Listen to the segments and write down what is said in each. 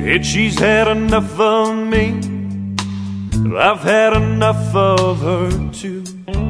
Said she's had enough of me, I've had enough of her too.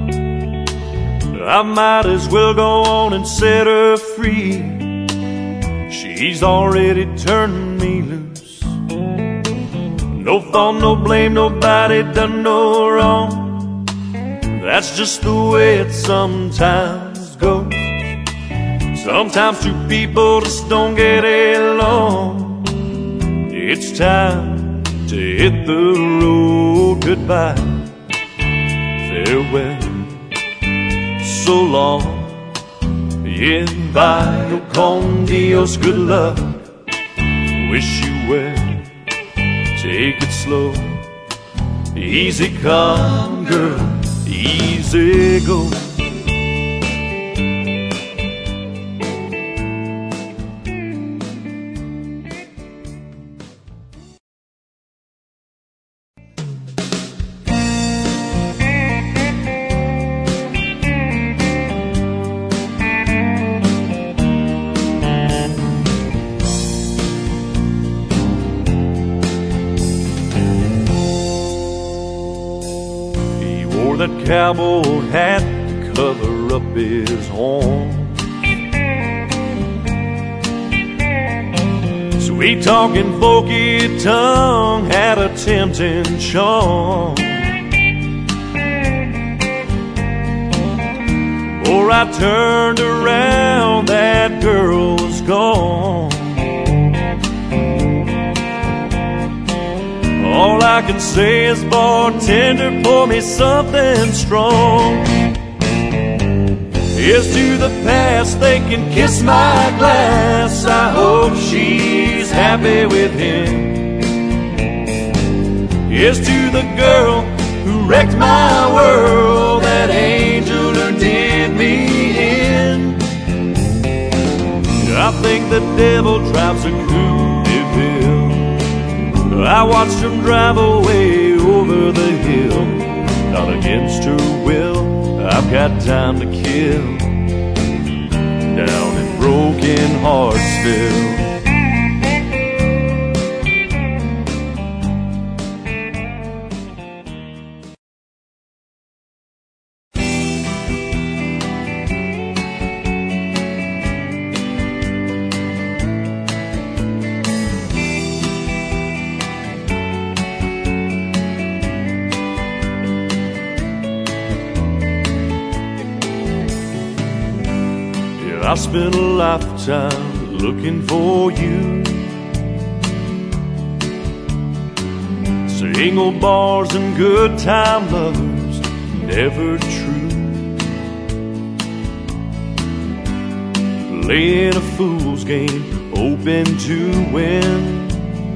I might as well go on and set her free. She's already turned me loose. No fault, no blame, nobody done no wrong. That's just the way it sometimes goes. Sometimes two people just don't get along. It's time to hit the road. Goodbye, farewell, so long. Yeah, bye, con Dios, good luck. Wish you well, take it slow. Easy come, girl, easy go. That cowboy hat to cover up his horn. Sweet talking, folky tongue had a tempting charm. Before I turned around, that girl was gone. All I can say is, bartender, pour me something strong. Here's to the past, they can kiss my glass. I hope she's happy with him. Here's to the girl who wrecked my world, that angel who did me in. I think the devil drives a coupe de ville. I watched him drive away over the hill, not against her will. I've got time to kill down in Broken Heartsville. I spent a lifetime looking for you. Single bars and good time lovers, never true. Playing a fool's game, hoping to win.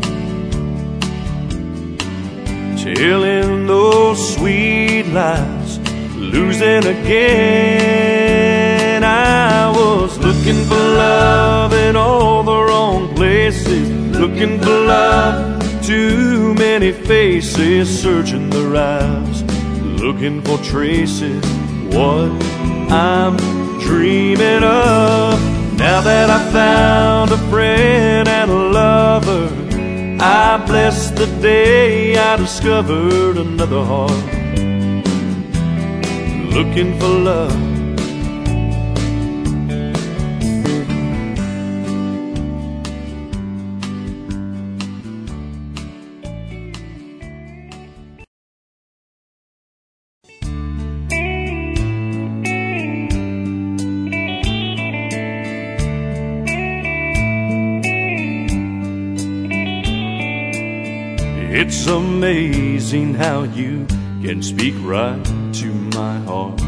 Telling those sweet lies, losing again. I was looking for love in all the wrong places, looking for love, too many faces, searching their eyes, looking for traces, what I'm dreaming of. Now that I found a friend and a lover, I bless the day I discovered another heart, looking for love. It's amazing how you can speak right to my heart.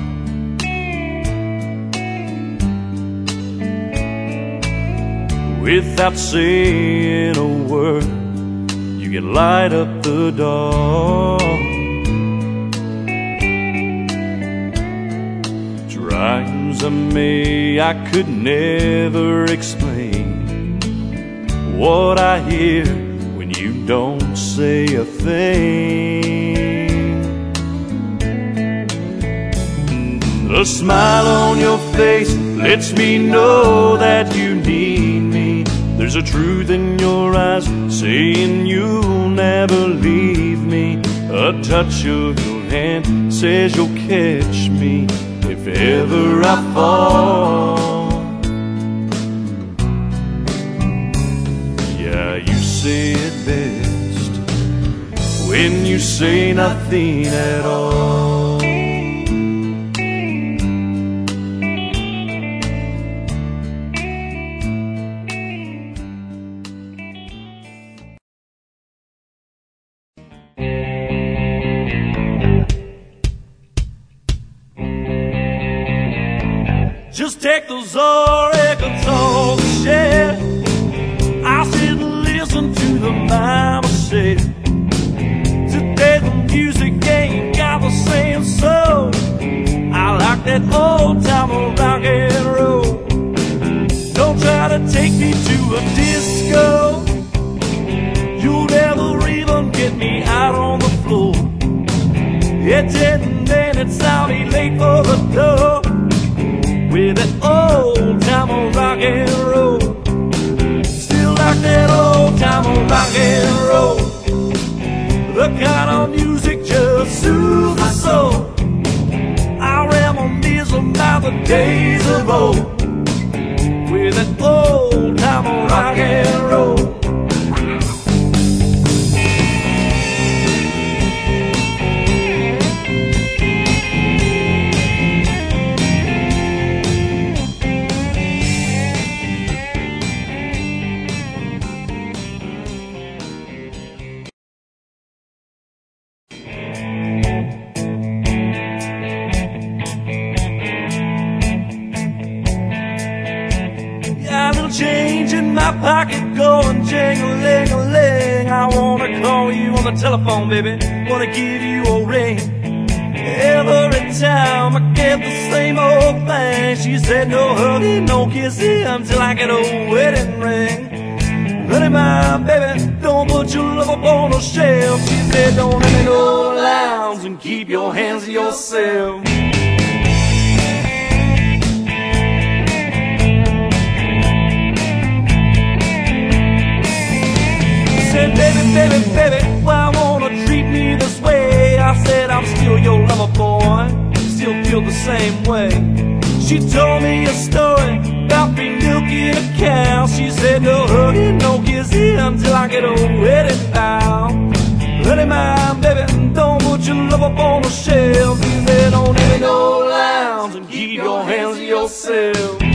Without saying a word, you can light up the dark. Times I may, I could never explain what I hear when you don't say a thing. The smile on your face lets me know that you need me. There's There's a truth in your eyes saying you'll never leave me. A touch of your hand says you'll catch me if ever I fall. Yeah, you say it best when you say nothing at all. Just take those oracles on the shelf. I sit and listen to the mama say, today the music ain't got the same soul. I like that old time of rock and roll. Don't try to take me to a disco. You'll never even get me out on the floor. At 10 minutes I'll be late for the door. With that old time of rock and roll. Still like that old time of rock and roll. The kind of music just soothes my soul. I reminisce about the days of old. With that old time of rock and roll. Change in my pocket going jing-a-ling-a-ling. I wanna call you on the telephone, baby, wanna give you a ring. Every time I get the same old thing. She said no hugging, no kissing until I get a wedding ring. Honey, my baby, don't put your love up on a shelf. She said don't let me go lounge and keep your hands to yourself. Baby, baby, baby, why wanna treat me this way? I said I'm still your lover, boy, still feel the same way. She told me a story about me milking a cow. She said no hugging, no kissing until I get a wedding vow. Honey, my baby, don't put your love up on the shelf. She said don't let me go lounge and keep your hands to yourself.